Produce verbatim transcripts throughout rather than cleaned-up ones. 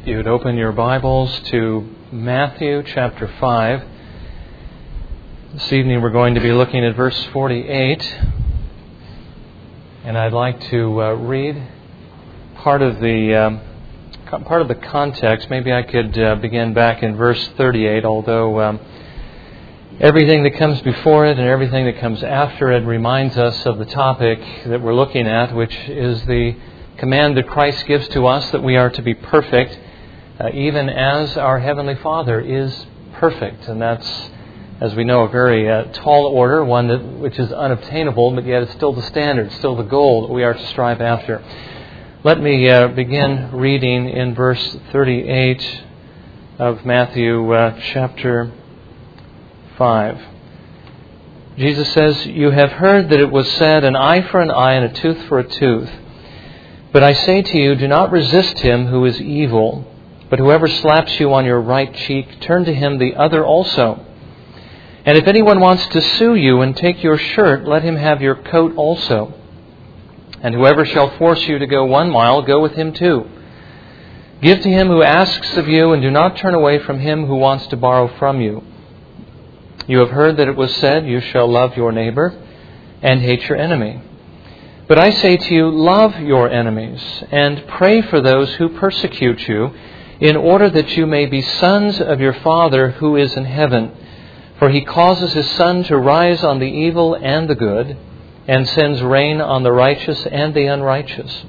If you would open your Bibles to Matthew chapter five. This evening we're going to be looking at verse forty-eight. And I'd like to uh, read part of the um, part of the context. Maybe I could uh, begin back in verse thirty-eight, although um, everything that comes before it and everything that comes after it reminds us of the topic that we're looking at, which is the command that Christ gives to us that we are to be perfect, uh, even as our Heavenly Father is perfect. And that's, as we know, a very uh, tall order, one that which is unobtainable, but yet it's still the standard, still the goal that we are to strive after. Let me uh, begin reading in verse thirty-eight of Matthew uh, chapter five. Jesus says, "You have heard that it was said, an eye for an eye and a tooth for a tooth. But I say to you, do not resist him who is evil, but whoever slaps you on your right cheek, turn to him the other also. And if anyone wants to sue you and take your shirt, let him have your coat also. And whoever shall force you to go one mile, go with him two. Give to him who asks of you, and do not turn away from him who wants to borrow from you. You have heard that it was said, you shall love your neighbor and hate your enemy. But I say to you, love your enemies and pray for those who persecute you, in order that you may be sons of your Father who is in heaven. For he causes his sun to rise on the evil and the good, and sends rain on the righteous and the unrighteous.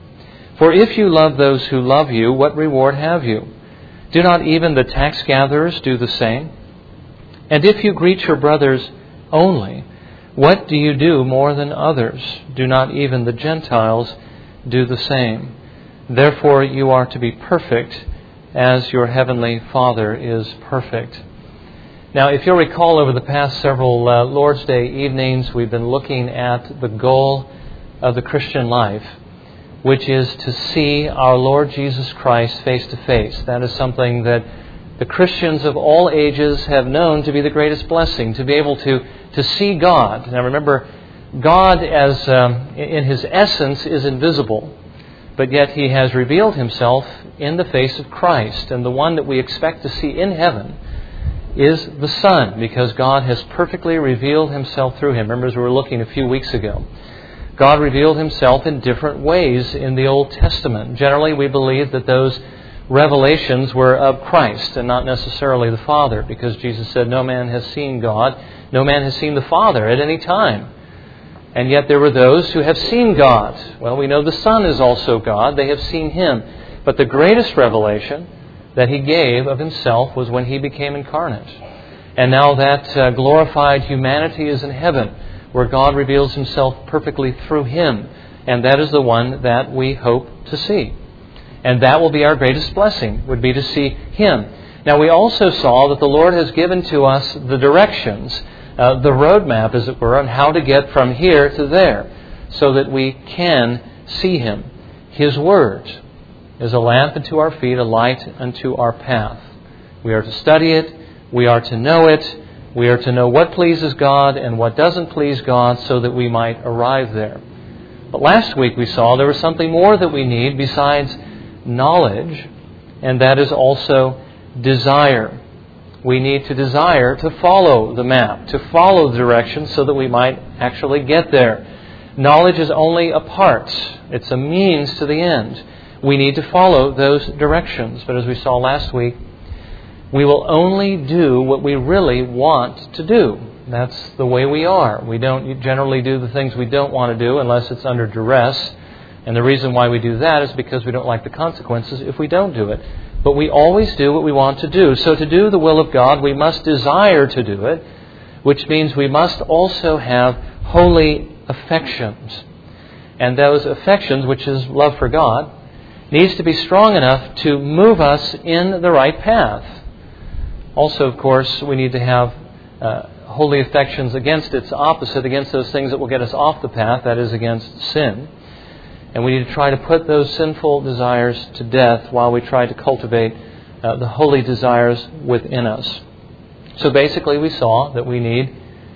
For if you love those who love you, what reward have you? Do not even the tax gatherers do the same? And if you greet your brothers only, what do you do more than others? Do not even the Gentiles do the same? Therefore you are to be perfect as your heavenly Father is perfect." Now, if you'll recall, over the past several uh, Lord's Day evenings, we've been looking at the goal of the Christian life, which is to see our Lord Jesus Christ face to face. That is something that the Christians of all ages have known to be the greatest blessing, to be able to, to see God. Now remember, God as um, in His essence is invisible, but yet He has revealed Himself in the face of Christ. And the one that we expect to see in heaven is the Son, because God has perfectly revealed Himself through Him. Remember, as we were looking a few weeks ago, God revealed Himself in different ways in the Old Testament. Generally, we believe that those revelations were of Christ and not necessarily the Father, because Jesus said, no man has seen God, no man has seen the Father at any time. And yet there were those who have seen God. Well, we know the Son is also God. They have seen Him. But the greatest revelation that He gave of Himself was when He became incarnate. And now that uh, glorified humanity is in heaven, where God reveals Himself perfectly through Him. And that is the one that we hope to see. And that will be our greatest blessing, would be to see Him. Now, we also saw that the Lord has given to us the directions, uh, the roadmap, as it were, on how to get from here to there, so that we can see Him. His Word is a lamp unto our feet, a light unto our path. We are to study it. We are to know it. We are to know what pleases God and what doesn't please God, so that we might arrive there. But last week we saw there was something more that we need besides knowledge, and that is also desire. We need to desire to follow the map, to follow the directions, so that we might actually get there. Knowledge is only a part. It's a means to the end. We need to follow those directions. But as we saw last week, we will only do what we really want to do. That's the way we are. We don't generally do the things we don't want to do unless it's under duress. And the reason why we do that is because we don't like the consequences if we don't do it. But we always do what we want to do. So to do the will of God, we must desire to do it, which means we must also have holy affections. And those affections, which is love for God, needs to be strong enough to move us in the right path. Also, of course, we need to have uh, holy affections against its opposite, against those things that will get us off the path, that is, against sin. And we need to try to put those sinful desires to death while we try to cultivate uh, the holy desires within us. So basically we saw that we need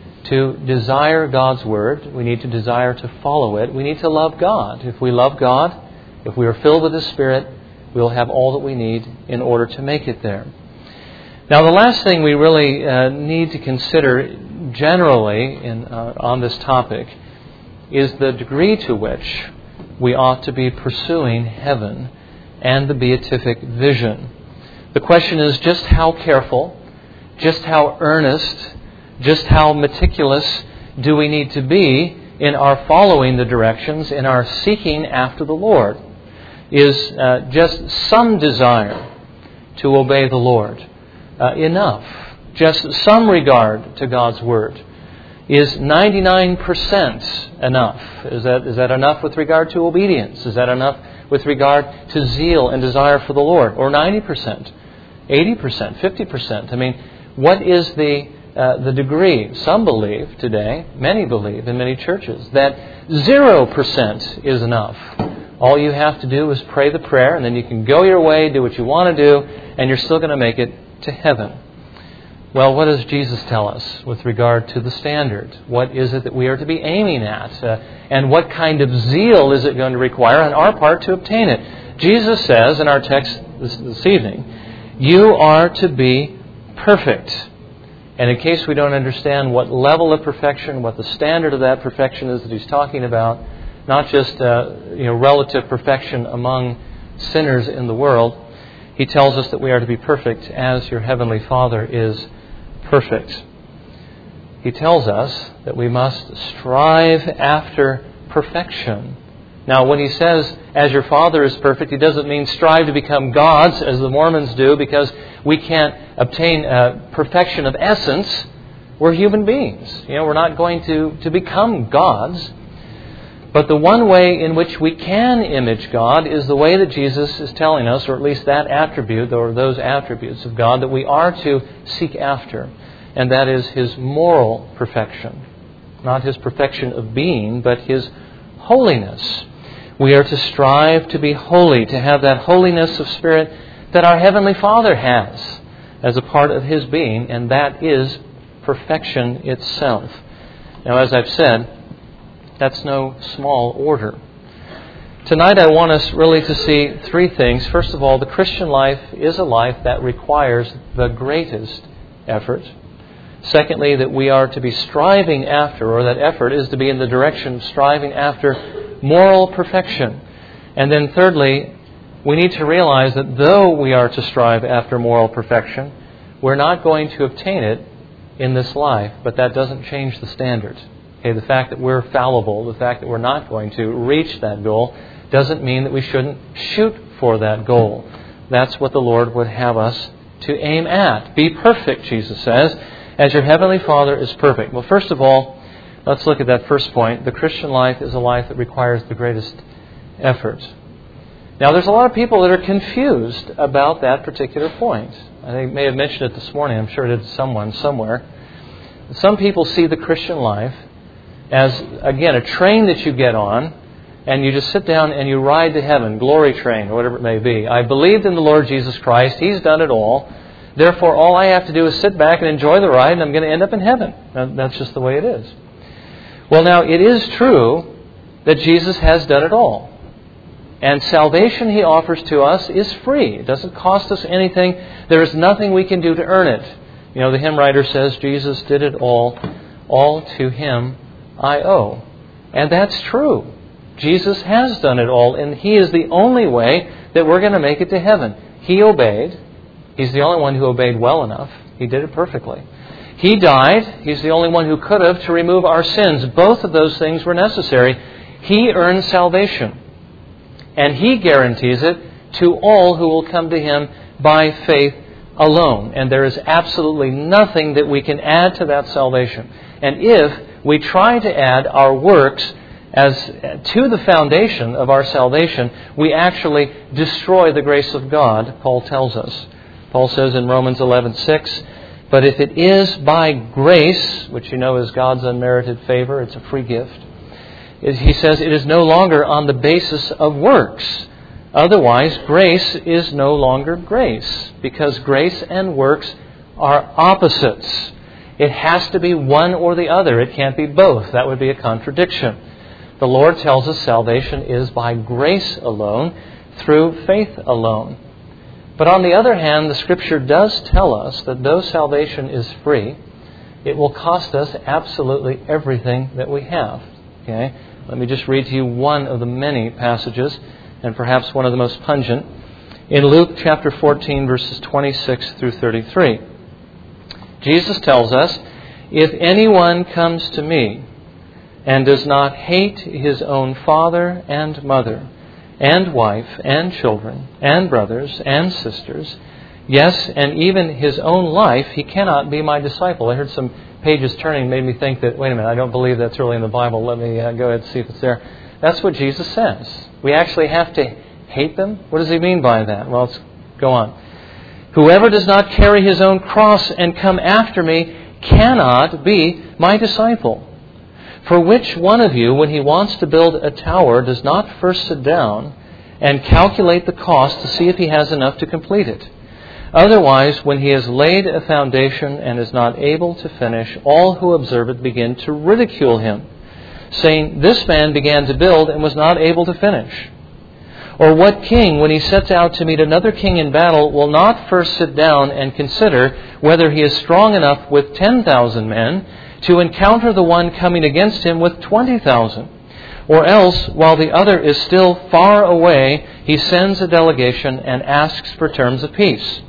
to desire God's Word. We need to desire to follow it. We need to love God. If we love God, if we are filled with His Spirit, we'll have all that we need in order to make it there. Now, the last thing we really uh, need to consider generally in, uh, on this topic is the degree to which we ought to be pursuing heaven and the beatific vision. The question is just how careful, just how earnest, just how meticulous do we need to be in our following the directions, in our seeking after the Lord? Is uh, just some desire to obey the Lord uh, enough? Just some regard to God's Word? Is ninety-nine percent enough? Is that is that enough with regard to obedience? Is that enough with regard to zeal and desire for the Lord? Or ninety percent? eighty percent? fifty percent? I mean, what is the uh, the degree? Some believe today, many believe in many churches, that zero percent is enough. All you have to do is pray the prayer, and then you can go your way, do what you want to do, and you're still going to make it to heaven. Well, what does Jesus tell us with regard to the standard? What is it that we are to be aiming at? Uh, and what kind of zeal is it going to require on our part to obtain it? Jesus says in our text this, this evening, you are to be perfect. And in case we don't understand what level of perfection, what the standard of that perfection is that he's talking about, not just uh, you know relative perfection among sinners in the world, he tells us that we are to be perfect as your heavenly Father is perfect. He tells us that we must strive after perfection. Now, when he says, as your Father is perfect, he doesn't mean strive to become gods, as the Mormons do, because we can't obtain uh, perfection of essence. We're human beings. You know, we're not going to, to become gods. But the one way in which we can image God is the way that Jesus is telling us, or at least that attribute, or those attributes of God that we are to seek after. And that is His moral perfection. Not His perfection of being, but His holiness. We are to strive to be holy, to have that holiness of spirit that our Heavenly Father has as a part of His being, and that is perfection itself. Now, as I've said, that's no small order. Tonight I want us really to see three things. First of all, the Christian life is a life that requires the greatest effort. Secondly, that we are to be striving after, or that effort is to be in the direction of striving after moral perfection. And then thirdly, we need to realize that though we are to strive after moral perfection, we're not going to obtain it in this life, but that doesn't change the standard. Okay, the fact that we're fallible, the fact that we're not going to reach that goal, doesn't mean that we shouldn't shoot for that goal. That's what the Lord would have us to aim at. Be perfect, Jesus says, as your Heavenly Father is perfect. Well, first of all, let's look at that first point. The Christian life is a life that requires the greatest effort. Now, there's a lot of people that are confused about that particular point. I may have mentioned it this morning. I'm sure it did someone somewhere. Some people see the Christian life as, again, a train that you get on, and you just sit down and you ride to heaven, glory train, or whatever it may be. I believed in the Lord Jesus Christ. He's done it all. Therefore, all I have to do is sit back and enjoy the ride, and I'm going to end up in heaven. That's just the way it is. Well, now, it is true that Jesus has done it all. And salvation He offers to us is free. It doesn't cost us anything. There is nothing we can do to earn it. You know, the hymn writer says, Jesus did it all. All to Him I owe. And that's true. Jesus has done it all, and He is the only way that we're going to make it to heaven. He obeyed. He's the only one who obeyed well enough. He did it perfectly. He died. He's the only one who could have to remove our sins. Both of those things were necessary. He earned salvation. And He guarantees it to all who will come to Him by faith alone. And there is absolutely nothing that we can add to that salvation. And if we try to add our works as to the foundation of our salvation, we actually destroy the grace of God, Paul tells us. Paul says in Romans eleven six, but if it is by grace, which you know is God's unmerited favor, it's a free gift, he says it is no longer on the basis of works. Otherwise, grace is no longer grace, because grace and works are opposites. It has to be one or the other. It can't be both. That would be a contradiction. The Lord tells us salvation is by grace alone, through faith alone. But on the other hand, the Scripture does tell us that though salvation is free, it will cost us absolutely everything that we have. Okay? Let me just read to you one of the many passages, and perhaps one of the most pungent. In Luke chapter fourteen, verses twenty-six through thirty-three, Jesus tells us, "If anyone comes to me and does not hate his own father and mother, and wife and children, and brothers and sisters, yes, and even his own life, he cannot be my disciple." I heard some pages turning, made me think that, wait a minute, I don't believe that's really in the Bible. Let me uh, go ahead and see if it's there. That's what Jesus says. We actually have to hate them? What does he mean by that? Well, let's go on. "Whoever does not carry his own cross and come after me cannot be my disciple. For which one of you, when he wants to build a tower, does not first sit down and calculate the cost to see if he has enough to complete it? Otherwise, when he has laid a foundation and is not able to finish, all who observe it begin to ridicule him, saying, 'This man began to build and was not able to finish.' Or what king, when he sets out to meet another king in battle, will not first sit down and consider whether he is strong enough with ten thousand men to encounter the one coming against him with twenty thousand? Or else, while the other is still far away, he sends a delegation and asks for terms of peace.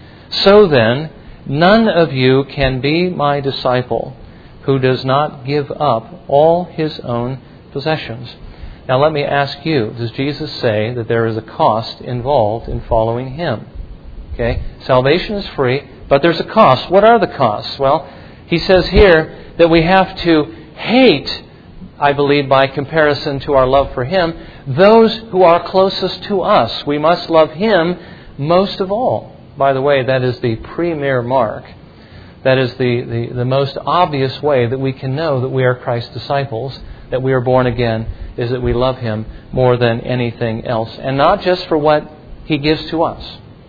So then, none of you can be my disciple who does not give up all his own possessions." Now let me ask you, does Jesus say that there is a cost involved in following him? Okay, salvation is free, but there's a cost. What are the costs? Well, he says here that we have to hate, I believe by comparison to our love for him, those who are closest to us. We must love him most of all. By the way, that is the premier mark. That is the, the, the most obvious way that we can know that we are Christ's disciples, that we are born again, is that we love him more than anything else. And not just for what he gives to us,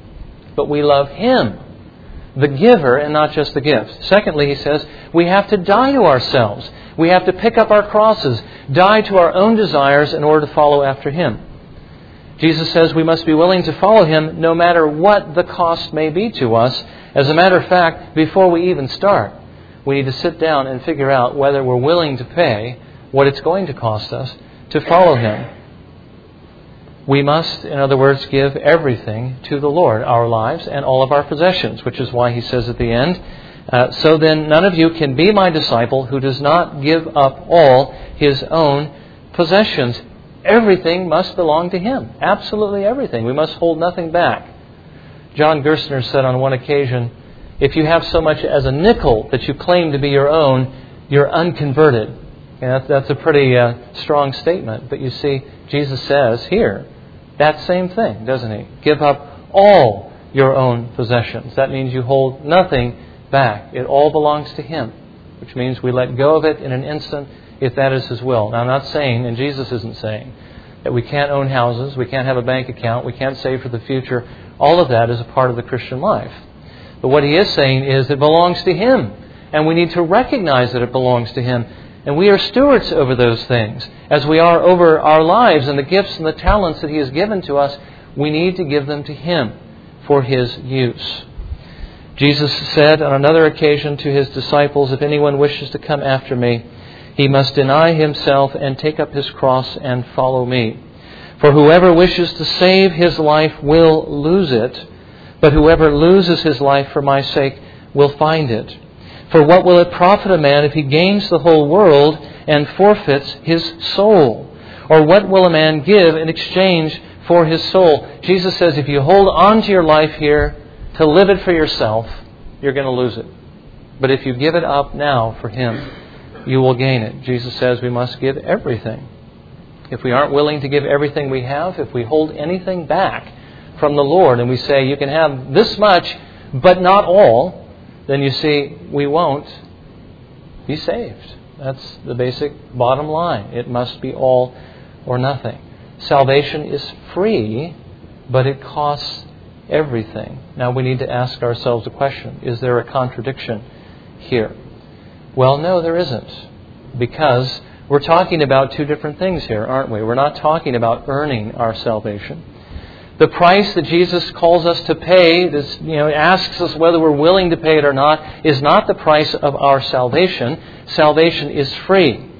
but we love him, the giver, and not just the gift. Secondly, he says, we have to die to ourselves. We have to pick up our crosses, die to our own desires in order to follow after him. Jesus says we must be willing to follow him no matter what the cost may be to us. As a matter of fact, before we even start, we need to sit down and figure out whether we're willing to pay what it's going to cost us to follow him. We must, in other words, give everything to the Lord, our lives and all of our possessions, which is why he says at the end, uh, "So then none of you can be my disciple who does not give up all his own possessions." Everything must belong to him. Absolutely everything. We must hold nothing back. John Gerstner said on one occasion, if you have so much as a nickel that you claim to be your own, you're unconverted. And that's, that's a pretty uh, strong statement. But you see, Jesus says here that same thing, doesn't he? Give up all your own possessions. That means you hold nothing back. It all belongs to him, which means we let go of it in an instant if that is his will. Now, I'm not saying, and Jesus isn't saying, that we can't own houses, we can't have a bank account, we can't save for the future. All of that is a part of the Christian life. But what he is saying is it belongs to him, and we need to recognize that it belongs to him. And we are stewards over those things. As we are over our lives and the gifts and the talents that he has given to us, we need to give them to him for his use. Jesus said on another occasion to his disciples, if anyone wishes to come after me, he must deny himself and take up his cross and follow me. For whoever wishes to save his life will lose it, but whoever loses his life for my sake will find it. For what will it profit a man if he gains the whole world and forfeits his soul? Or what will a man give in exchange for his soul? Jesus says if you hold on to your life here to live it for yourself, you're going to lose it. But if you give it up now for him, you will gain it. Jesus says we must give everything. If we aren't willing to give everything we have, if we hold anything back from the Lord and we say you can have this much but not all, then you see we won't be saved. That's the basic bottom line. It must be all or nothing. Salvation is free, but it costs everything. Now we need to ask ourselves a question. Is there a contradiction here? Well, no, there isn't. Because we're talking about two different things here, aren't we? We're not talking about earning our salvation. The price that Jesus calls us to pay, this, you know, asks us whether we're willing to pay it or not, is not the price of our salvation. Salvation is free.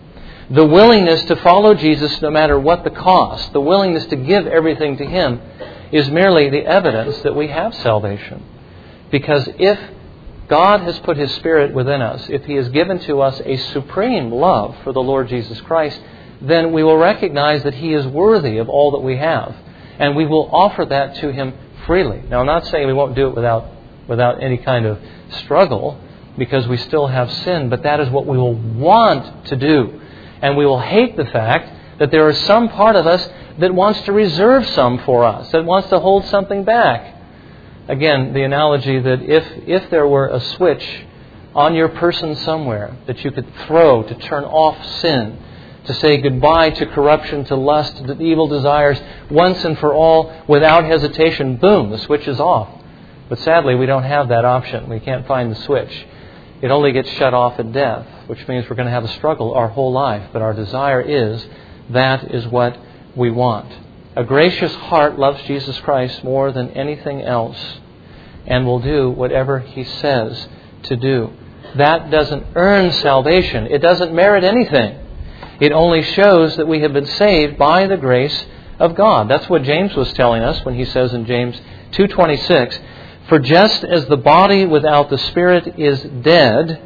The willingness to follow Jesus no matter what the cost, the willingness to give everything to Him, is merely the evidence that we have salvation. Because if God has put His Spirit within us, if He has given to us a supreme love for the Lord Jesus Christ, then we will recognize that He is worthy of all that we have. And we will offer that to Him freely. Now, I'm not saying we won't do it without without any kind of struggle, because we still have sin, but that is what we will want to do. And we will hate the fact that there is some part of us that wants to reserve some for us, that wants to hold something back. Again, the analogy that if if there were a switch on your person somewhere that you could throw to turn off sin, to say goodbye to corruption, to lust, to evil desires, once and for all, without hesitation, boom, the switch is off. But sadly, we don't have that option. We can't find the switch. It only gets shut off at death, which means we're going to have a struggle our whole life. But our desire is, that is what we want. A gracious heart loves Jesus Christ more than anything else and will do whatever He says to do. That doesn't earn salvation. It doesn't merit anything. It only shows that we have been saved by the grace of God. That's what James was telling us when he says in James two twenty-six, "For just as the body without the Spirit is dead,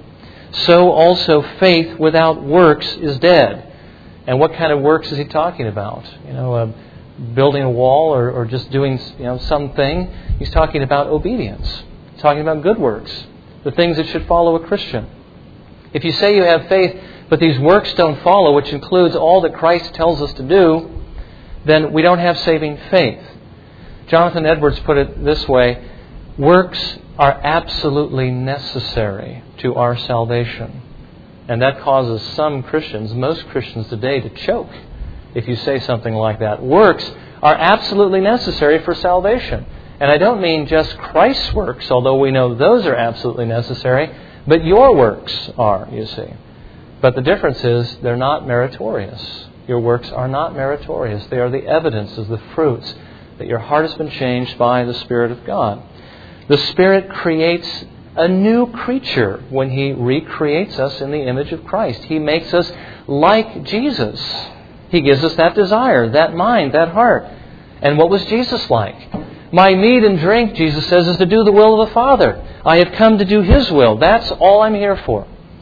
so also faith without works is dead." And what kind of works is he talking about? You know, uh, building a wall or, or just doing you know something? He's talking about obedience. He's talking about good works, the things that should follow a Christian. If you say you have faith, but these works don't follow, which includes all that Christ tells us to do, then we don't have saving faith. Jonathan Edwards put it this way: works are absolutely necessary to our salvation. And that causes some Christians, most Christians today, to choke if you say something like that. Works are absolutely necessary for salvation. And I don't mean just Christ's works, although we know those are absolutely necessary, but your works are, you see. But the difference is they're not meritorious. Your works are not meritorious. They are the evidences, the fruits, that your heart has been changed by the Spirit of God. The Spirit creates a new creature when He recreates us in the image of Christ. He makes us like Jesus. He gives us that desire, that mind, that heart. And what was Jesus like? My meat and drink, Jesus says, is to do the will of the Father. I have come to do His will. That's all I'm here for.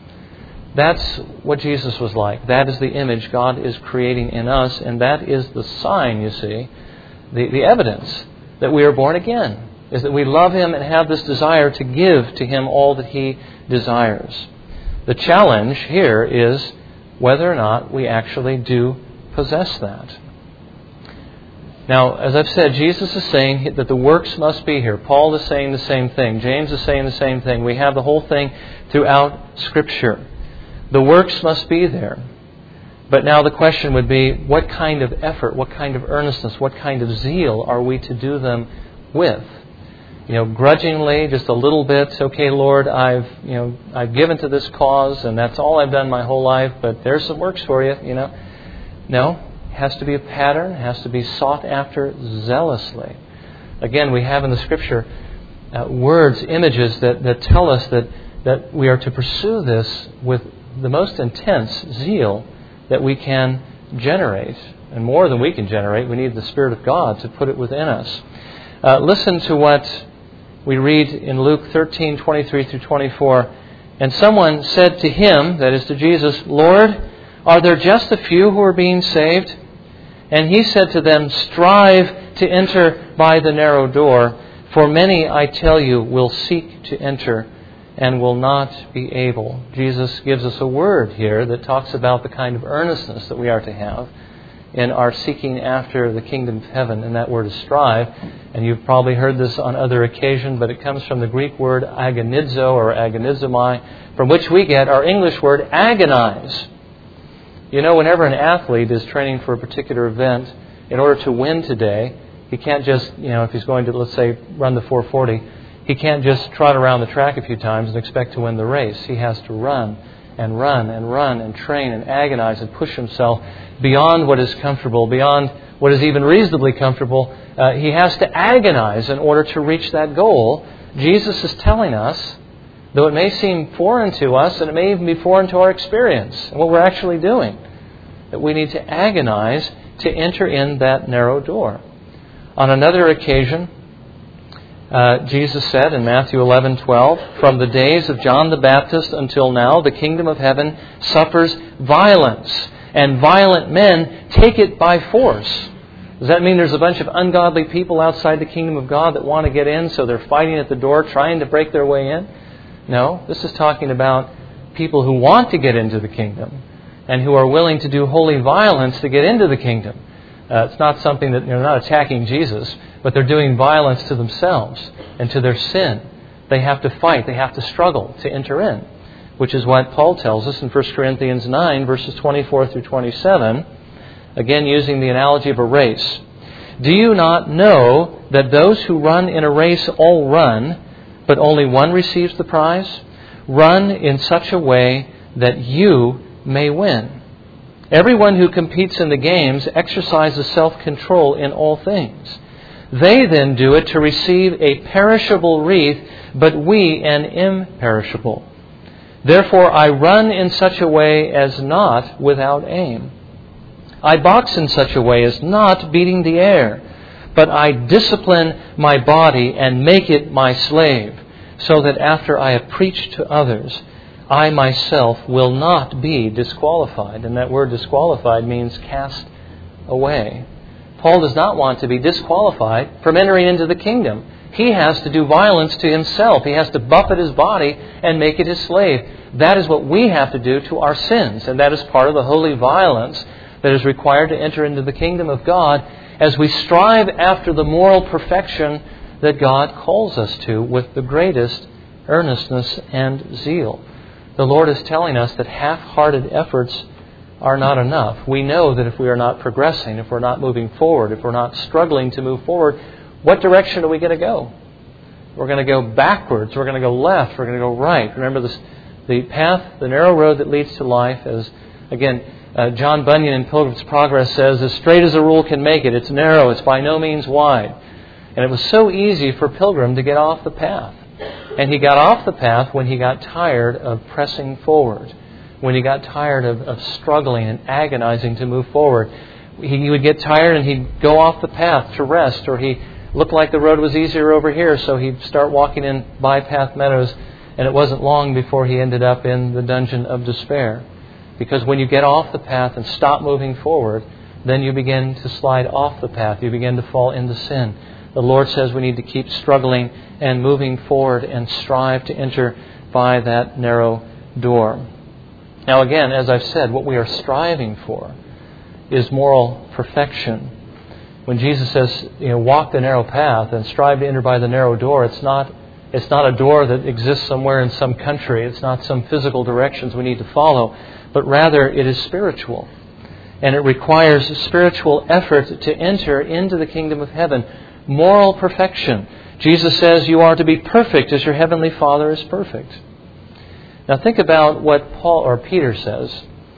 That's what Jesus was like. That is the image God is creating in us, and that is the sign, you see, the, the evidence that we are born again, is that we love Him and have this desire to give to Him all that He desires. The challenge here is whether or not we actually do possess that. Now, as I've said, Jesus is saying that the works must be here. Paul is saying the same thing. James is saying the same thing. We have the whole thing throughout Scripture. The works must be there. But now the question would be, what kind of effort, what kind of earnestness, what kind of zeal are we to do them with? You know, grudgingly, just a little bit. Okay, Lord, I've you know I've given to this cause, and that's all I've done my whole life. But there's some works for you. You know, no, it has to be a pattern. It has to be sought after zealously. Again, we have in the Scripture uh, words, images that, that tell us that that we are to pursue this with the most intense zeal that we can generate, and more than we can generate. We need the Spirit of God to put it within us. Uh, listen to what we read in Luke thirteen, twenty-three through twenty-four. And someone said to Him, that is to Jesus, Lord, are there just a few who are being saved? And He said to them, strive to enter by the narrow door, for many, I tell you, will seek to enter and will not be able. Jesus gives us a word here that talks about the kind of earnestness that we are to have in our seeking after the kingdom of heaven, and that word is strive. And you've probably heard this on other occasions, but it comes from the Greek word agonizo or agonizomai, from which we get our English word agonize. You know, whenever an athlete is training for a particular event, in order to win today, he can't just, you know, if he's going to, let's say, run the four forty, he can't just trot around the track a few times and expect to win the race. He has to run and run and run and train and agonize and push himself beyond what is comfortable, beyond what is even reasonably comfortable. Uh, he has to agonize in order to reach that goal. Jesus is telling us, though it may seem foreign to us and it may even be foreign to our experience and what we're actually doing, that we need to agonize to enter in that narrow door. On another occasion, uh, Jesus said in Matthew eleven twelve, "From the days of John the Baptist until now, the kingdom of heaven suffers violence, and violent men take it by force." Does that mean there's a bunch of ungodly people outside the kingdom of God that want to get in, so they're fighting at the door, trying to break their way in? No, this is talking about people who want to get into the kingdom and who are willing to do holy violence to get into the kingdom. Uh, it's not something that, they're not attacking Jesus, but they're doing violence to themselves and to their sin. They have to fight, they have to struggle to enter in, which is what Paul tells us in First Corinthians nine, verses twenty-four through twenty-seven, again using the analogy of a race. "Do you not know that those who run in a race all run, but only one receives the prize? Run in such a way that you may win. Everyone who competes in the games exercises self-control in all things. They then do it to receive a perishable wreath, but we an imperishable. Therefore I run in such a way as not without aim. I box in such a way as not beating the air, but I discipline my body and make it my slave, so that after I have preached to others, I myself will not be disqualified." And that word disqualified means cast away. Paul does not want to be disqualified from entering into the kingdom. He has to do violence to himself. He has to buffet his body and make it his slave. That is what we have to do to our sins, and that is part of the holy violence that is required to enter into the kingdom of God as we strive after the moral perfection that God calls us to with the greatest earnestness and zeal. The Lord is telling us that half-hearted efforts are not enough. We know that if we are not progressing, if we're not moving forward, if we're not struggling to move forward, what direction are we going to go? We're going to go backwards. We're going to go left. We're going to go right. Remember this, the path, the narrow road that leads to life, as, again, uh, John Bunyan in Pilgrim's Progress says, "As straight as a rule can make it. It's narrow. It's by no means wide." And it was so easy for Pilgrim to get off the path. And he got off the path when he got tired of pressing forward, when he got tired of, of struggling and agonizing to move forward. He, he would get tired and he'd go off the path to rest, or he looked like the road was easier over here, so he'd start walking in bypath meadows, and it wasn't long before he ended up in the dungeon of despair. Because when you get off the path and stop moving forward, then you begin to slide off the path. You begin to fall into sin. The Lord says we need to keep struggling and moving forward and strive to enter by that narrow door. Now again, as I've said, what we are striving for is moral perfection. When Jesus says, you know, walk the narrow path and strive to enter by the narrow door, it's not it's not a door that exists somewhere in some country. It's not some physical directions we need to follow, but rather it is spiritual. And it requires spiritual effort to enter into the kingdom of heaven. Moral perfection. Jesus says you are to be perfect as your heavenly Father is perfect. Now think about what Paul or Peter says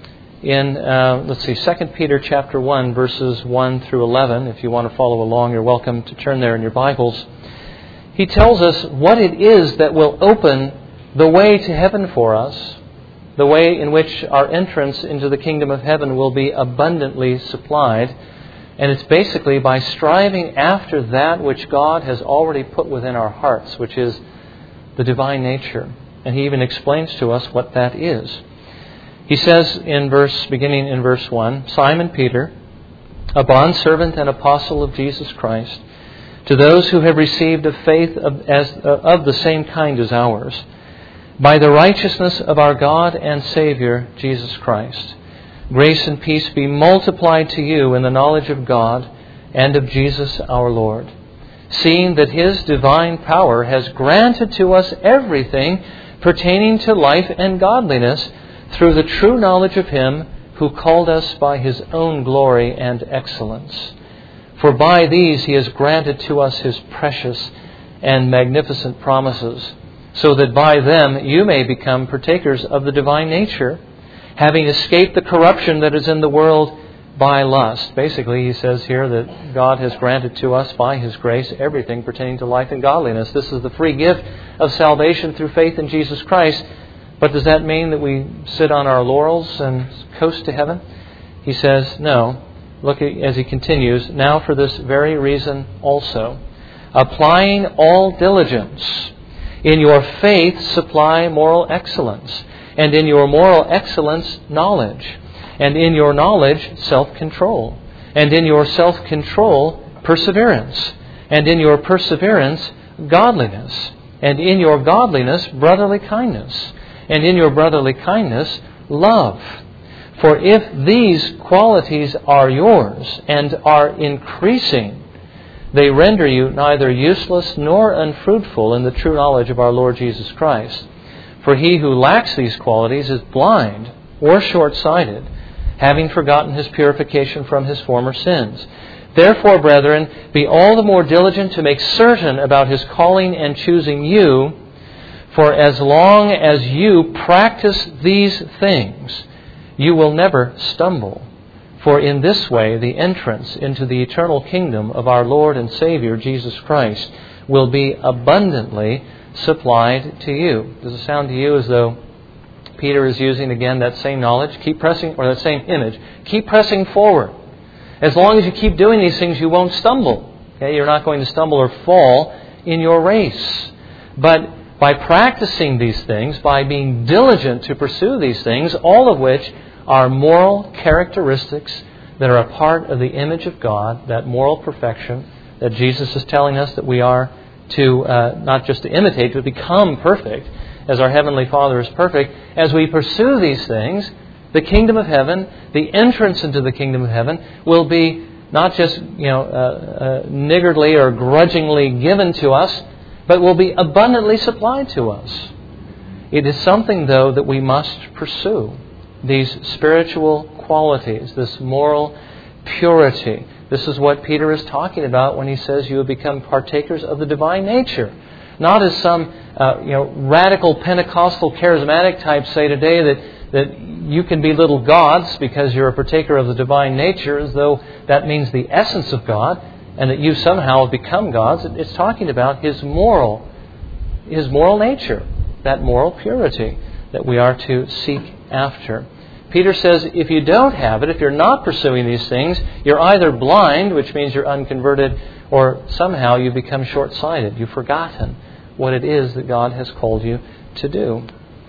in uh, let's see, Second Peter chapter one, verses one through eleven. If you want to follow along, you're welcome to turn there in your Bibles. He tells us what it is that will open the way to heaven for us, the way in which our entrance into the kingdom of heaven will be abundantly supplied. And it's basically by striving after that which God has already put within our hearts, which is the divine nature. And he even explains to us what that is. He says in verse, beginning in verse one, "Simon Peter, a bondservant and apostle of Jesus Christ, to those who have received a faith of, as, uh, of the same kind as ours, by the righteousness of our God and Savior, Jesus Christ. Grace and peace be multiplied to you in the knowledge of God and of Jesus our Lord, seeing that His divine power has granted to us everything pertaining to life and godliness through the true knowledge of Him who called us by His own glory and excellence. For by these He has granted to us His precious and magnificent promises, so that by them you may become partakers of the divine nature, having escaped the corruption that is in the world by lust. Basically, he says here that God has granted to us by His grace everything pertaining to life and godliness. This is the free gift of salvation through faith in Jesus Christ. But does that mean that we sit on our laurels and coast to heaven? He says, no. Look at, as he continues, now for this very reason also, applying all diligence, in your faith supply moral excellence, and in your moral excellence knowledge, and in your knowledge self-control, and in your self-control perseverance, and in your perseverance godliness, and in your godliness brotherly kindness, and in your brotherly kindness love. For if these qualities are yours and are increasing, they render you neither useless nor unfruitful in the true knowledge of our Lord Jesus Christ. For he who lacks these qualities is blind or short-sighted, having forgotten his purification from his former sins. Therefore, brethren, be all the more diligent to make certain about His calling and choosing you, for as long as you practice these things, you will never stumble. For in this way the entrance into the eternal kingdom of our Lord and Savior Jesus Christ will be abundantly supplied to you. Does it sound to you as though Peter is using again that same knowledge? Keep pressing, or that same image. Keep pressing forward. As long as you keep doing these things, you won't stumble. Okay? You're not going to stumble or fall in your race. But by practicing these things, by being diligent to pursue these things, all of which are moral characteristics that are a part of the image of God, that moral perfection that Jesus is telling us that we are to uh, not just to imitate, but become perfect, as our Heavenly Father is perfect. As we pursue these things, the kingdom of heaven, the entrance into the kingdom of heaven, will be not just you know uh, uh, niggardly or grudgingly given to us, but will be abundantly supplied to us. It is something, though, that we must pursue. These spiritual qualities, this moral purity. This is what Peter is talking about when he says you have become partakers of the divine nature. Not as some uh, you know radical Pentecostal charismatic types say today that, that you can be little gods because you're a partaker of the divine nature, as though that means the essence of God and that you somehow have become gods. It's talking about His moral, His moral nature, that moral purity that we are to seek after. Peter says if you don't have it, if you're not pursuing these things, you're either blind, which means you're unconverted, or somehow you become short-sighted. You've forgotten what it is that God has called you to do.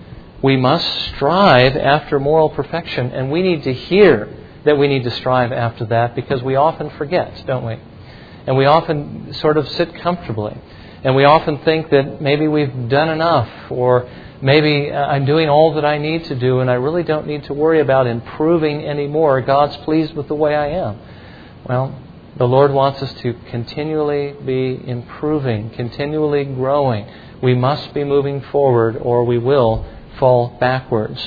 We must strive after moral perfection, and we need to hear that we need to strive after that, because we often forget, don't we? And we often sort of sit comfortably. And we often think that maybe we've done enough, or maybe I'm doing all that I need to do and I really don't need to worry about improving anymore. God's pleased with the way I am. Well, the Lord wants us to continually be improving, continually growing. We must be moving forward or we will fall backwards.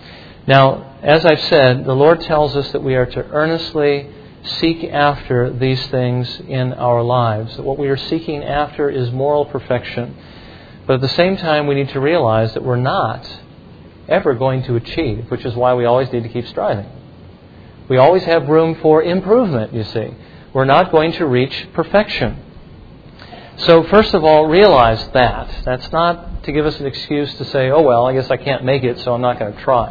Now, as I've said, the Lord tells us that we are to earnestly seek after these things in our lives. That what we are seeking after is moral perfection. But at the same time, we need to realize that we're not ever going to achieve, which is why we always need to keep striving. We always have room for improvement, you see. We're not going to reach perfection. So first of all, realize that. That's not to give us an excuse to say, oh, well, I guess I can't make it, so I'm not going to try.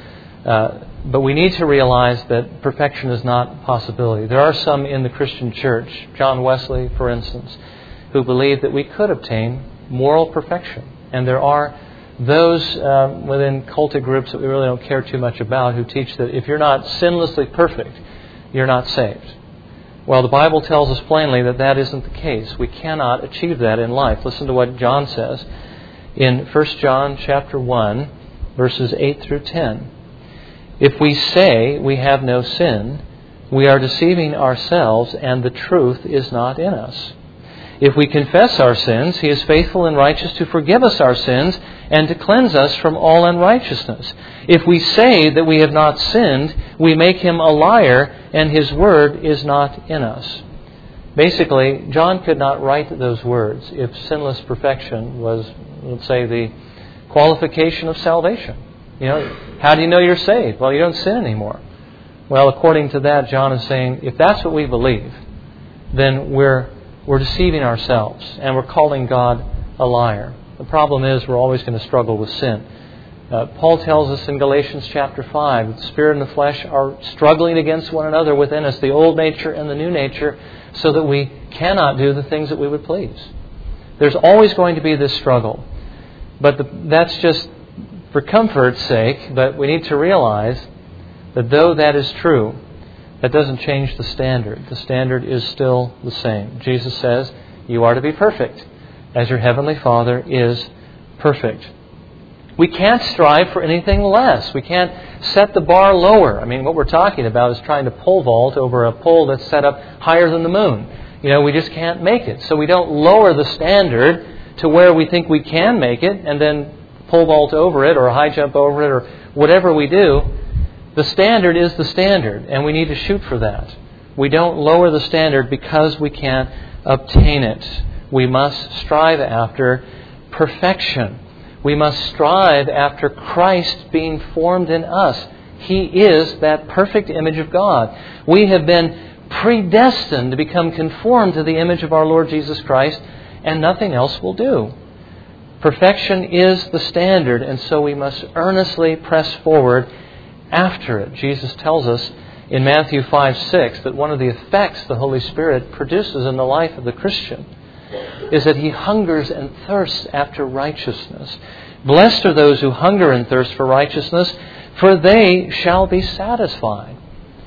Uh, but we need to realize that perfection is not a possibility. There are some in the Christian church, John Wesley, for instance, who believe that we could obtain moral perfection. And there are those um, within cultic groups that we really don't care too much about who teach that if you're not sinlessly perfect, you're not saved. Well, the Bible tells us plainly that that isn't the case. We cannot achieve that in life. Listen to what John says in First John chapter one, verses eight through ten. If we say we have no sin, we are deceiving ourselves and the truth is not in us. If we confess our sins, He is faithful and righteous to forgive us our sins and to cleanse us from all unrighteousness. If we say that we have not sinned, we make Him a liar and His word is not in us. Basically, John could not write those words if sinless perfection was let's say the qualification of salvation. You know, how do you know you're saved? Well, you don't sin anymore. Well, according to that, John is saying, if that's what we believe, then we're we're deceiving ourselves and we're calling God a liar. The problem is we're always going to struggle with sin. Uh, Paul tells us in Galatians chapter five that the Spirit and the flesh are struggling against one another within us, the old nature and the new nature, so that we cannot do the things that we would please. There's always going to be this struggle. But the, that's just for comfort's sake, but we need to realize that though that is true, that doesn't change the standard. The standard is still the same. Jesus says, you are to be perfect, as your heavenly Father is perfect. We can't strive for anything less. We can't set the bar lower. I mean, what we're talking about is trying to pole vault over a pole that's set up higher than the moon. You know, we just can't make it. So we don't lower the standard to where we think we can make it and then pole vault over it or high jump over it or whatever we do. The standard is the standard, and we need to shoot for that. We don't lower the standard because we can't obtain it. We must strive after perfection. We must strive after Christ being formed in us. He is that perfect image of God. We have been predestined to become conformed to the image of our Lord Jesus Christ, and nothing else will do. Perfection is the standard, and so we must earnestly press forward after it. Jesus tells us in Matthew five six that one of the effects the Holy Spirit produces in the life of the Christian is that he hungers and thirsts after righteousness. Blessed are those who hunger and thirst for righteousness, for they shall be satisfied.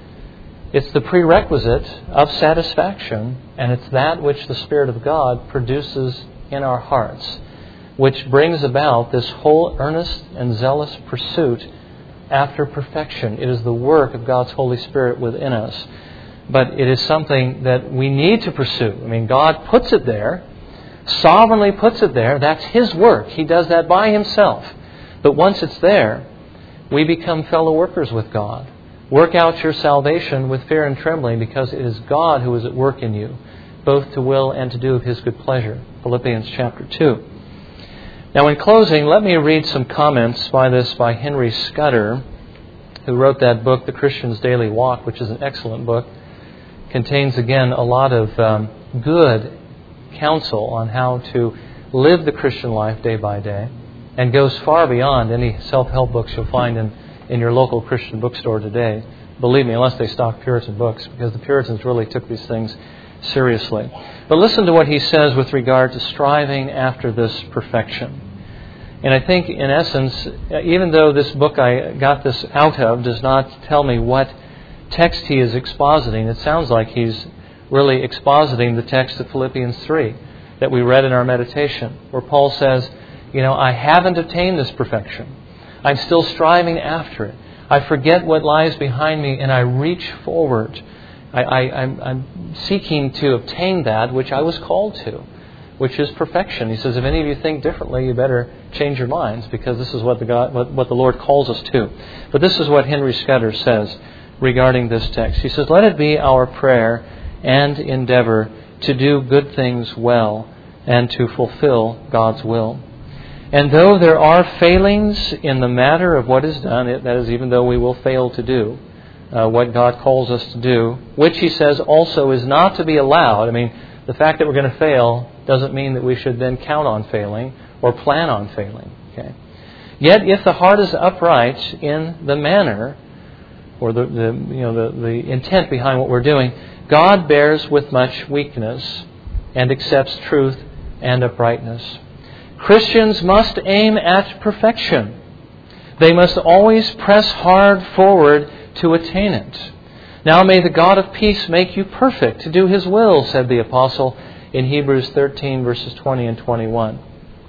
It's the prerequisite of satisfaction, and it's that which the Spirit of God produces in our hearts, which brings about this whole earnest and zealous pursuit after perfection. It is the work of God's Holy Spirit within us. But it is something that we need to pursue. I mean, God puts it there, sovereignly puts it there. That's His work. He does that by Himself. But once it's there, we become fellow workers with God. Work out your salvation with fear and trembling, because it is God who is at work in you, both to will and to do of His good pleasure. Philippians chapter two. Now, in closing, let me read some comments by this by Henry Scudder, who wrote that book, The Christian's Daily Walk, which is an excellent book. Contains, again, a lot of um, good counsel on how to live the Christian life day by day, and goes far beyond any self-help books you'll find in, in your local Christian bookstore today. Believe me, unless they stock Puritan books, because the Puritans really took these things seriously. But listen to what he says with regard to striving after this perfection. And I think, in essence, even though this book I got this out of does not tell me what text he is expositing, it sounds like he's really expositing the text of Philippians three that we read in our meditation, where Paul says, you know, I haven't attained this perfection. I'm still striving after it. I forget what lies behind me and I reach forward. I, I, I'm, I'm seeking to obtain that which I was called to, which is perfection. He says, if any of you think differently, you better change your minds, because this is what the God, what, what the Lord calls us to. But this is what Henry Scudder says regarding this text. He says, let it be our prayer and endeavor to do good things well and to fulfill God's will. And though there are failings in the matter of what is done, that is, even though we will fail to do uh, what God calls us to do, which he says also is not to be allowed. I mean, the fact that we're going to fail doesn't mean that we should then count on failing or plan on failing. Okay. Yet if the heart is upright in the manner, or the, the you know the, the intent behind what we're doing, God bears with much weakness and accepts truth and uprightness. Christians must aim at perfection. They must always press hard forward to attain it. Now may the God of peace make you perfect to do His will, said the apostle in Hebrews thirteen, verses twenty and twenty-one.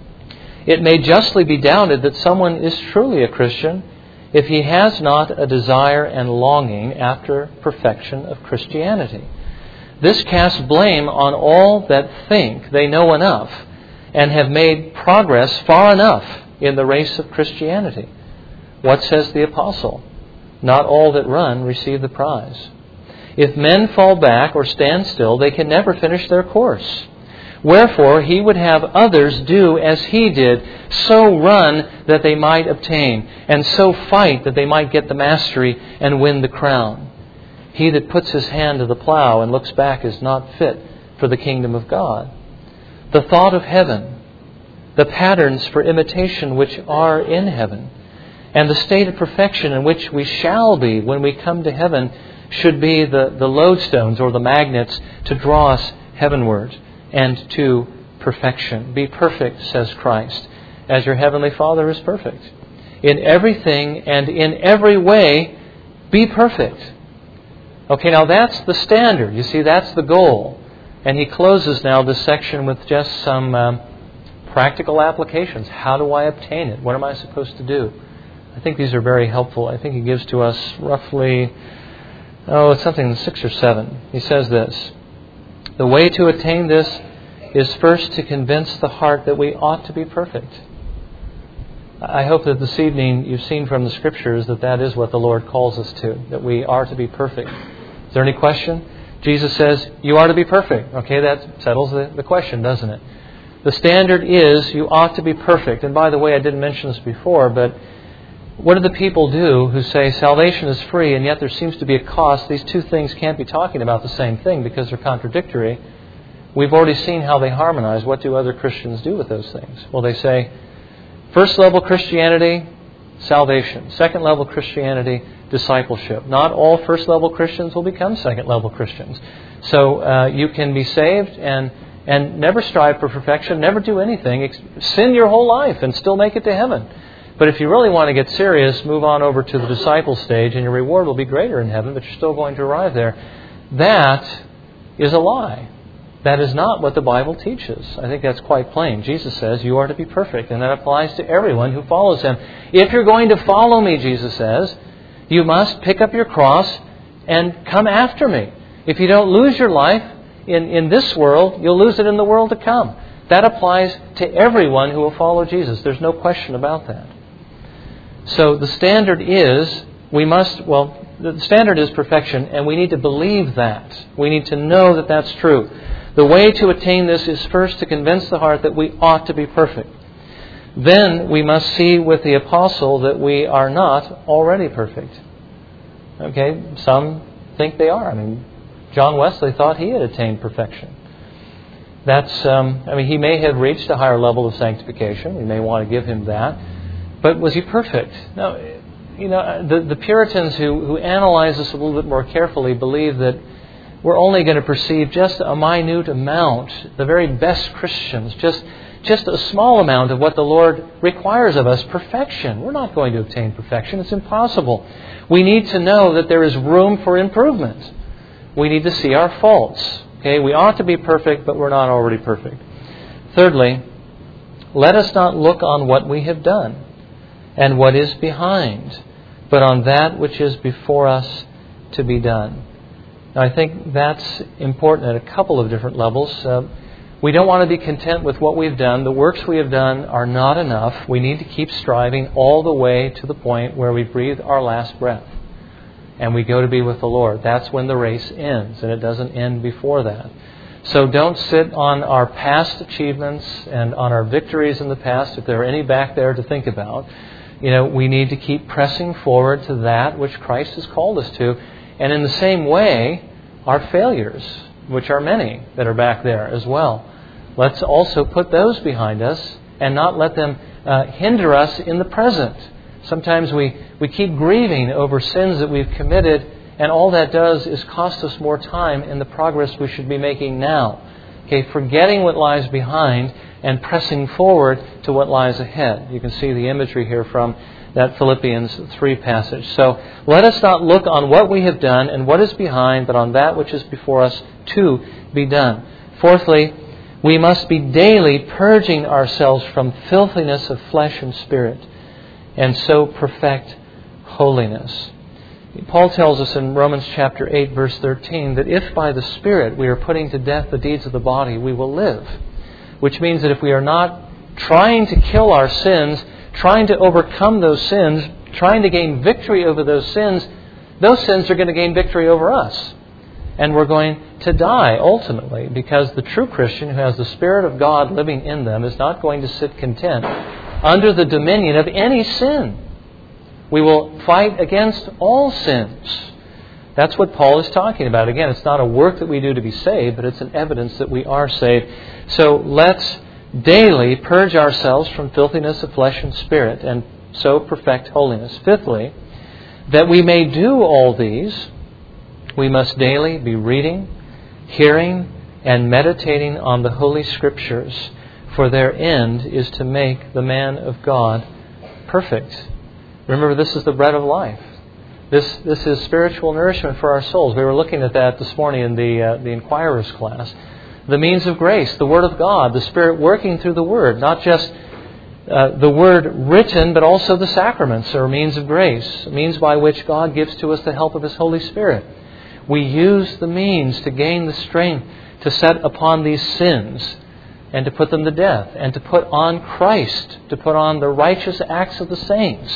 It may justly be doubted that someone is truly a Christian if he has not a desire and longing after perfection of Christianity. This casts blame on all that think they know enough and have made progress far enough in the race of Christianity. What says the apostle? Not all that run receive the prize. If men fall back or stand still, they can never finish their course. Wherefore he would have others do as he did, so run that they might obtain, and so fight that they might get the mastery and win the crown. He that puts his hand to the plow and looks back is not fit for the kingdom of God. The thought of heaven, the patterns for imitation which are in heaven, and the state of perfection in which we shall be when we come to heaven should be the, the lodestones or the magnets to draw us heavenward and to perfection. Be perfect, says Christ, as your heavenly Father is perfect. In everything and in every way, be perfect. Okay, now that's the standard. You see, that's the goal. And he closes now this section with just some um, practical applications. How do I obtain it? What am I supposed to do? I think these are very helpful. I think he gives to us roughly, oh, it's something six or seven. He says this: the way to attain this is first to convince the heart that we ought to be perfect. I hope that this evening you've seen from the Scriptures that that is what the Lord calls us to, that we are to be perfect. Is there any question? Jesus says, you are to be perfect. Okay, that settles the, the question, doesn't it? The standard is you ought to be perfect. And by the way, I didn't mention this before, but what do the people do who say salvation is free and yet there seems to be a cost? These two things can't be talking about the same thing because they're contradictory. We've already seen how they harmonize. What do other Christians do with those things? Well, they say, first level Christianity, salvation. Second level Christianity, discipleship. Not all first level Christians will become second level Christians. So uh, you can be saved and and never strive for perfection, never do anything, sin your whole life and still make it to heaven. But if you really want to get serious, move on over to the disciple stage and your reward will be greater in heaven, but you're still going to arrive there. That is a lie. That is not what the Bible teaches. I think that's quite plain. Jesus says you are to be perfect, and that applies to everyone who follows Him. If you're going to follow me, Jesus says, you must pick up your cross and come after me. If you don't lose your life in, in this world, you'll lose it in the world to come. That applies to everyone who will follow Jesus. There's no question about that. So the standard is, we must, well, the standard is perfection, and we need to believe that. We need to know that that's true. The way to attain this is first to convince the heart that we ought to be perfect. Then we must see with the apostle that we are not already perfect. Okay, some think they are. I mean, John Wesley thought he had attained perfection. That's, um, I mean, he may have reached a higher level of sanctification. We may want to give him that. But was he perfect? No. You know, the, the Puritans who, who analyze this a little bit more carefully believe that we're only going to perceive just a minute amount, the very best Christians, just, just a small amount of what the Lord requires of us, perfection. We're not going to obtain perfection. It's impossible. We need to know that there is room for improvement. We need to see our faults. Okay, we ought to be perfect, but we're not already perfect. Thirdly, let us not look on what we have done and what is behind, but on that which is before us to be done. Now, I think that's important at a couple of different levels. Uh, we don't want to be content with what we've done. The works we have done are not enough. We need to keep striving all the way to the point where we breathe our last breath and we go to be with the Lord. That's when the race ends, and it doesn't end before that. So don't sit on our past achievements and on our victories in the past, if there are any back there to think about. You know, we need to keep pressing forward to that which Christ has called us to. And in the same way, our failures, which are many that are back there as well. Let's also put those behind us and not let them uh, hinder us in the present. Sometimes we, we keep grieving over sins that we've committed, and all that does is cost us more time in the progress we should be making now. Okay, forgetting what lies behind and pressing forward to what lies ahead. You can see the imagery here from that Philippians three passage. So let us not look on what we have done and what is behind, but on that which is before us to be done. Fourthly, we must be daily purging ourselves from filthiness of flesh and spirit, and so perfect holiness. Paul tells us in Romans chapter eight, verse thirteen, that if by the Spirit we are putting to death the deeds of the body, we will live. Which means that if we are not trying to kill our sins, trying to overcome those sins, trying to gain victory over those sins, those sins are going to gain victory over us. And we're going to die ultimately, because the true Christian who has the Spirit of God living in them is not going to sit content under the dominion of any sin. We will fight against all sins. That's what Paul is talking about. Again, it's not a work that we do to be saved, but it's an evidence that we are saved. So let's daily purge ourselves from filthiness of flesh and spirit, and so perfect holiness. Fifthly, that we may do all these, we must daily be reading, hearing, and meditating on the Holy Scriptures, for their end is to make the man of God perfect. Remember, this is the bread of life. This this is spiritual nourishment for our souls. We were looking at that this morning in the uh, the Inquirer's class. The means of grace, the Word of God, the Spirit working through the Word, not just uh, the Word written, but also the sacraments are means of grace, means by which God gives to us the help of His Holy Spirit. We use the means to gain the strength to set upon these sins and to put them to death, and to put on Christ, to put on the righteous acts of the saints.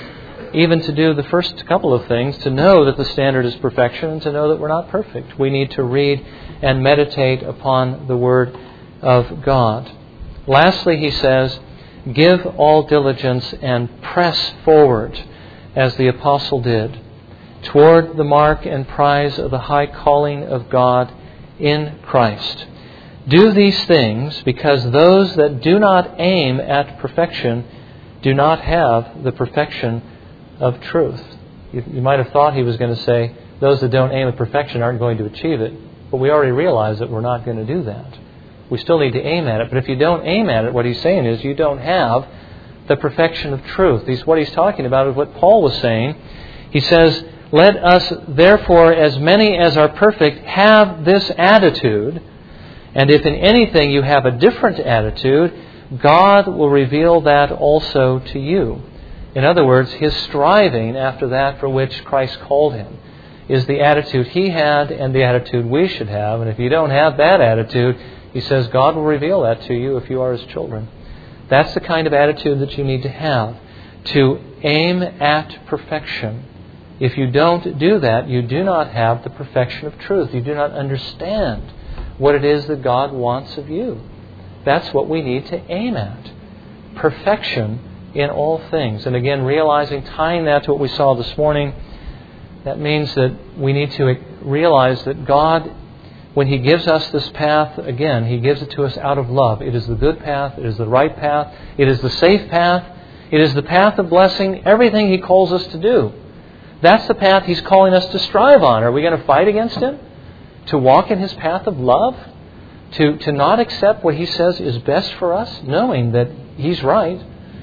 Even to do the first couple of things, to know that the standard is perfection and to know that we're not perfect. We need to read and meditate upon the Word of God. Lastly, he says, give all diligence and press forward, as the apostle did, toward the mark and prize of the high calling of God in Christ. Do these things, because those that do not aim at perfection do not have the perfection of truth. You, you might have thought he was going to say, those that don't aim at perfection aren't going to achieve it. But we already realize that we're not going to do that. We still need to aim at it. But if you don't aim at it, what he's saying is you don't have the perfection of truth. He's, what he's talking about is what Paul was saying. He says, let us therefore, as many as are perfect, have this attitude. And if in anything you have a different attitude, God will reveal that also to you. In other words, his striving after that for which Christ called him is the attitude he had and the attitude we should have. And if you don't have that attitude, he says God will reveal that to you if you are his children. That's the kind of attitude that you need to have, to aim at perfection. If you don't do that, you do not have the perfection of truth. You do not understand what it is that God wants of you. That's what we need to aim at. Perfection in all things. And again, realizing, tying that to what we saw this morning, that means that we need to realize that God, when he gives us this path, again, he gives it to us out of love. It is the good path. It is the right path. It is the safe path. It is the path of blessing. Everything he calls us to do. That's the path he's calling us to strive on. Are we going to fight against him? To walk in his path of love? To, to not accept what he says is best for us, knowing that he's right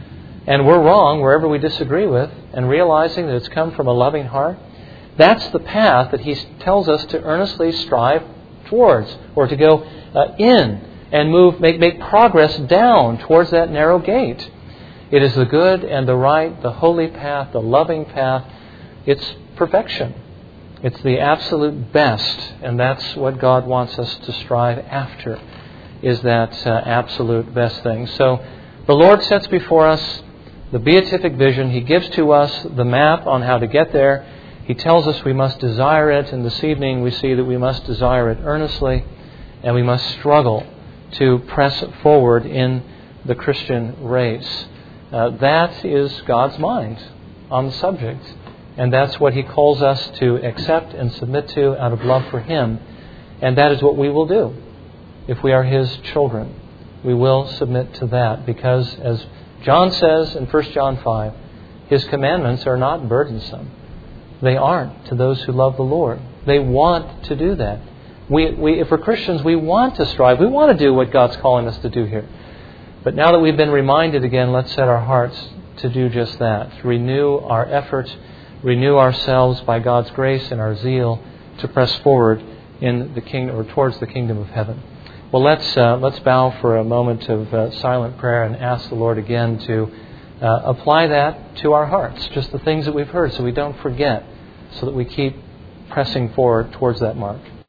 and we're wrong wherever we disagree with, and realizing that it's come from a loving heart? That's the path that he tells us to earnestly strive towards, or to go uh, in and move, make, make progress down towards that narrow gate. It is the good and the right, the holy path, the loving path. It's perfection. It's the absolute best, and that's what God wants us to strive after, is that uh, absolute best thing. So the Lord sets before us the beatific vision. He gives to us the map on how to get there. He tells us we must desire it, and this evening we see that we must desire it earnestly, and we must struggle to press forward in the Christian race. Uh, that is God's mind on the subject. And that's what he calls us to accept and submit to out of love for him. And that is what we will do. If we are his children, we will submit to that. Because as John says in First John five, his commandments are not burdensome. They aren't to those who love the Lord. They want to do that. We, we, if we're Christians, we want to strive. We want to do what God's calling us to do here. But now that we've been reminded again, let's set our hearts to do just that. To renew our efforts, renew ourselves by God's grace and our zeal to press forward in the kingdom, or towards the kingdom of heaven. Well, let's uh, let's bow for a moment of uh, silent prayer and ask the Lord again to uh, apply that to our hearts, just the things that we've heard, so we don't forget, so that we keep pressing forward towards that mark.